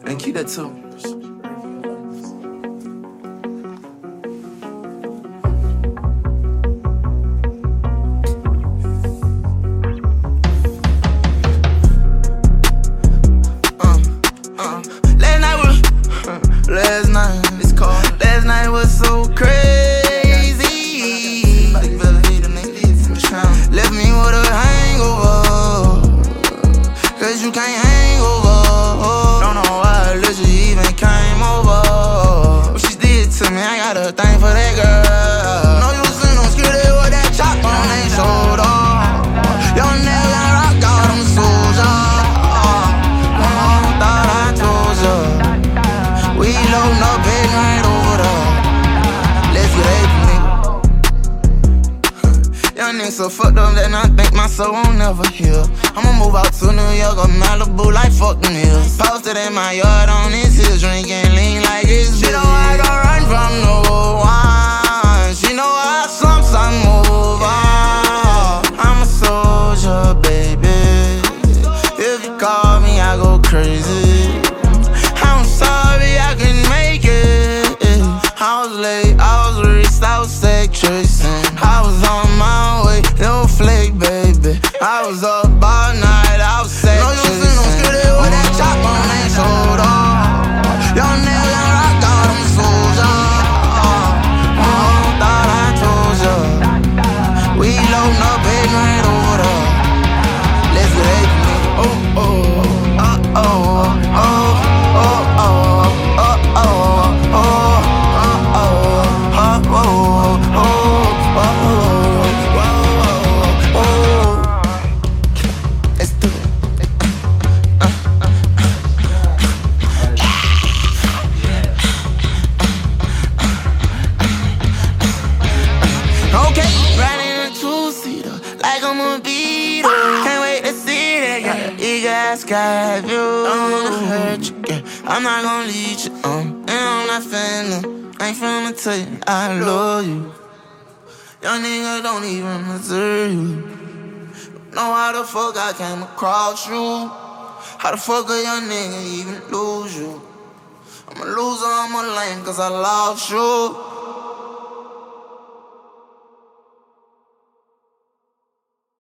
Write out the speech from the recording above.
And keep that too. Last night, it's called. Last night was so crazy. Left me with a hangover. Cause you can't hang over. Don't know why Alicia even came over. What she did to me, I got a thing for that girl. No use in them skitty with that chop on they shoulder. Young nigga rock out them soldiers. Thought I told ya. We loadin' up big right over there. Let's get April, nigga. Young nigga so fucked up that I think my soul won't never heal. I'ma move out to New York or Malibu like fuck them hills. Posted in my yard on this hill, drinking lean like it's She know I gon' run from no one. She know I sometimes move on. I'm a soldier, baby. If you call me, I go crazy. I'm sorry I couldn't make it. I was late, I was rich, I was sex tracing. I was on my way, no flake, baby. I was up all night, I was sex tracing. No use in them skitty with that chop on they shoulder. Young nigga rock out them soldiers. Thought I told ya. We loadin' up big right over there. Let's get April, nigga. Oh, oh, oh, okay, riding in a two-seater like I'm a beetle. Can't wait to see that, yeah. You got sky view. I don't wanna hurt you, yeah. I'm not gonna lead you, and I'm not finna. Ain't finna tell you I love you. Young nigga don't even deserve you. Know how the fuck I came across you. How the fuck a young nigga even lose you? I'm a loser, I'm a lame, cause I lost you.